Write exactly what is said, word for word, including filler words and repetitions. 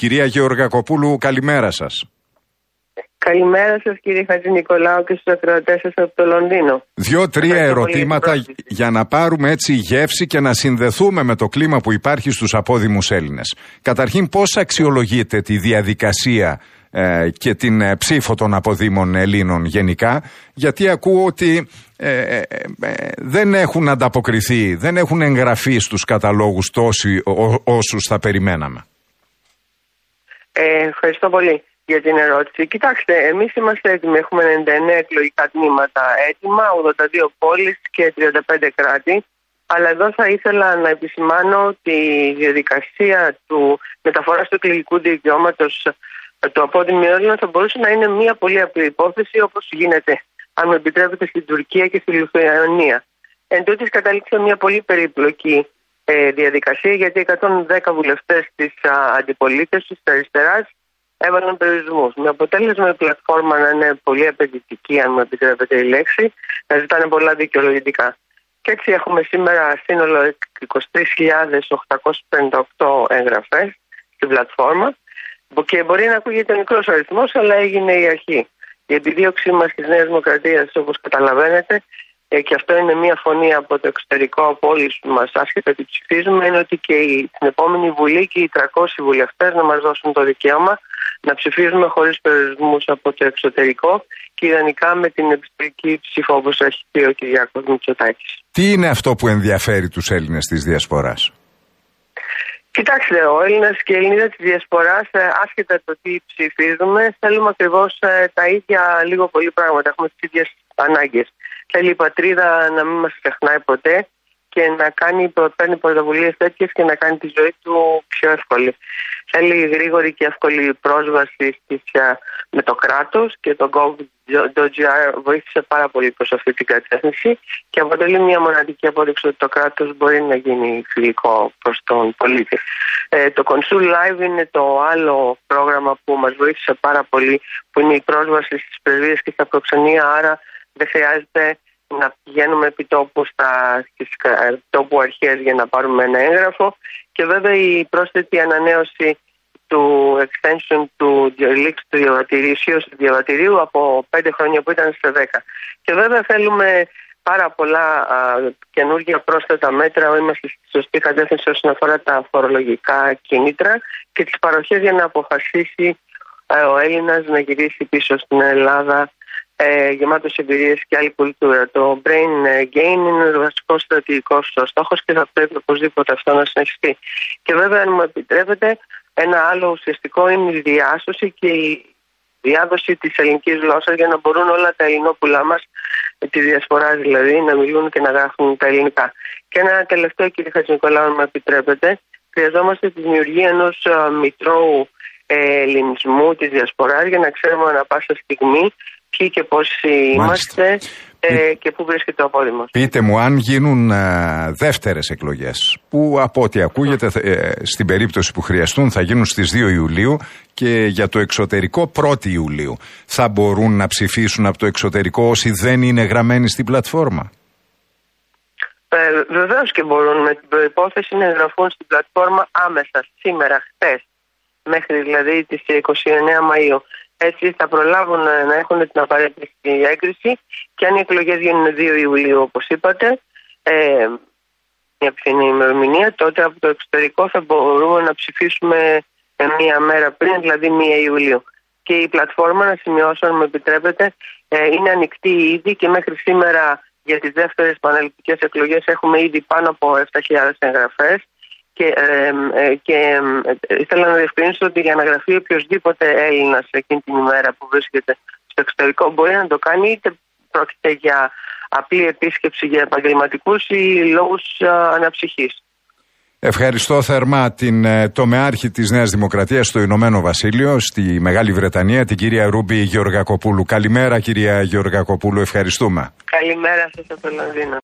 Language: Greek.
Κυρία Γεωργακοπούλου, καλημέρα σας. Καλημέρα σας κύριε Χατζηνικολάου και στους ακροατές σας από το Λονδίνο. Δύο-τρία ερωτήματα για να πάρουμε έτσι γεύση και να συνδεθούμε με το κλίμα που υπάρχει στους απόδημους Έλληνες. Καταρχήν, πώς αξιολογείτε τη διαδικασία ε, και την ε, ψήφο των αποδήμων Ελλήνων γενικά, γιατί ακούω ότι ε, ε, ε, δεν έχουν ανταποκριθεί, δεν έχουν εγγραφεί στους καταλόγους τόσοι ό, όσους θα περιμέναμε. Ε, ευχαριστώ πολύ για την ερώτηση. Κοιτάξτε, εμείς είμαστε έτοιμοι. Έχουμε ενενήντα εννέα εκλογικά τμήματα έτοιμα, ογδόντα δύο πόλεις και τριάντα πέντε κράτη. Αλλά εδώ θα ήθελα να επισημάνω ότι η διαδικασία του μεταφοράς του εκλογικού δικαιώματος του απόδημου Έλληνα θα μπορούσε να είναι μια πολύ απλή υπόθεση, όπως γίνεται, αν με επιτρέπετε, στην Τουρκία και στη Λιθουανία. Εν τούτης κατάληξε μια πολύ περίπλοκη ε, διαδικασία, γιατί εκατόν δέκα βουλευτές της αντιπολίτευσης, της αριστεράς, έβαλαν περιορισμούς. Με αποτέλεσμα η πλατφόρμα να είναι πολύ απαιτητική, αν μου επιτρέπετε η λέξη, να ζητάνε πολλά δικαιολογητικά. Και έτσι έχουμε σήμερα σύνολο είκοσι τρεις χιλιάδες οκτακόσιες πενήντα οκτώ εγγραφές στην πλατφόρμα. Και μπορεί να ακούγεται μικρός αριθμός, αλλά έγινε η αρχή. Η επιδίωξή μας της Νέας Δημοκρατίας, όπως καταλαβαίνετε, και αυτό είναι μια φωνή από το εξωτερικό, από όλους μας, άσχετα τι ψηφίζουμε, είναι ότι και η, την επόμενη Βουλή και οι τριακόσιοι βουλευτές να μας δώσουν το δικαίωμα να ψηφίζουμε χωρίς περιορισμούς από το εξωτερικό και ιδανικά με την επιστολική ψήφο, όπως έχει πει ο Κυριάκος Μητσοτάκης. Τι είναι αυτό που ενδιαφέρει τους Έλληνες της Διασποράς? Κοιτάξτε, ο Έλληνας και η Ελληνίδα της Διασποράς, άσχετα το τι ψηφίζουμε, θέλουμε ακριβώς τα ίδια λίγο πολύ πράγματα. Έχουμε τις ίδιες ανάγκες. Θέλει η πατρίδα να μην μας ξεχνάει ποτέ και να κάνει, παίρνει πρωτοβουλίες τέτοιες και να κάνει τη ζωή του πιο εύκολη. Θέλει γρήγορη και εύκολη πρόσβαση στις, με το κράτος και το gov.gr βοήθησε πάρα πολύ προς αυτή την κατεύθυνση και αποτελεί μια μοναδική απόδειξη ότι το κράτος μπορεί να γίνει φιλικό προς τον πολίτη. Ε, το Consul Live είναι το άλλο πρόγραμμα που μας βοήθησε πάρα πολύ, που είναι η πρόσβαση στις πρεσβείες και στα προξενία, άρα δεν χρειάζεται να πηγαίνουμε επί τόπου στα, στις τόπου αρχές για να πάρουμε ένα έγγραφο και βέβαια η πρόσθετη ανανέωση του extension του λήξη του διαβατηρίου, του διαβατηρίου από πέντε χρόνια που ήταν σε δέκα. Και βέβαια θέλουμε πάρα πολλά α, καινούργια πρόσθετα μέτρα, είμαστε στη σωστή κατεύθυνση όσον αφορά τα φορολογικά κίνητρα και τις παροχές για να αποφασίσει α, ο Έλληνας να γυρίσει πίσω στην Ελλάδα Ε, γεμάτος εμπειρίες και άλλη κουλτούρα. Το brain gain είναι ο βασικός στρατηγικός στόχος και θα πρέπει οπωσδήποτε αυτό να συνεχιστεί. Και βέβαια, αν μου επιτρέπετε, ένα άλλο ουσιαστικό είναι η διάσωση και η διάδοση της ελληνικής γλώσσας για να μπορούν όλα τα ελληνόπουλά μας, τη διασπορά δηλαδή, να μιλούν και να γράφουν τα ελληνικά. Και ένα τελευταίο, κύριε Χατζηνικολάου, αν μου επιτρέπετε, χρειαζόμαστε τη δημιουργία ενός μητρώου ελληνισμού της διασποράς για να ξέρουμε ανά πάσα στιγμή ποιοι και πόσοι είμαστε ε, και πού βρίσκεται ο απόδημος. Πείτε μου, αν γίνουν ε, δεύτερες εκλογές, που από ό,τι ακούγεται ε, στην περίπτωση που χρειαστούν θα γίνουν στις δύο Ιουλίου και για το εξωτερικό πρώτη Ιουλίου, θα μπορούν να ψηφίσουν από το εξωτερικό όσοι δεν είναι γραμμένοι στην πλατφόρμα? Ε, βεβαίως και μπορούν, με την προϋπόθεση να εγγραφούν στην πλατφόρμα άμεσα, σήμερα, χτες, μέχρι δηλαδή τις είκοσι εννέα Μαΐου. Έτσι θα προλάβουν να έχουν την απαραίτητη έγκριση και αν οι εκλογές γίνουν δύο Ιουλίου, όπως είπατε, ε, μια πιθανή ημερομηνία, τότε από το εξωτερικό θα μπορούμε να ψηφίσουμε μία μέρα πριν, δηλαδή μία Ιουλίου. Και η πλατφόρμα, να σημειώσω, αν μου επιτρέπετε, ε, είναι ανοιχτή ήδη και μέχρι σήμερα για τις δεύτερες πανελληνικές εκλογές έχουμε ήδη πάνω από επτά χιλιάδες εγγραφές. Και, ε, ε, και ε, ήθελα να διευκρινίσω ότι για να γραφεί οποιοδήποτε Έλληνας εκείνη την ημέρα που βρίσκεται στο εξωτερικό μπορεί να το κάνει, είτε πρόκειται για απλή επίσκεψη για επαγγελματικούς ή λόγους α, αναψυχής. Ευχαριστώ θερμά την ε, τομεάρχη της Νέας Δημοκρατίας στο Ηνωμένο Βασίλειο, στη Μεγάλη Βρετανία, την κυρία Ρούμπη Γεωργακοπούλου. Καλημέρα, κυρία Γεωργακοπούλου, ευχαριστούμε. Καλημέρα σας από το Λονδίνο.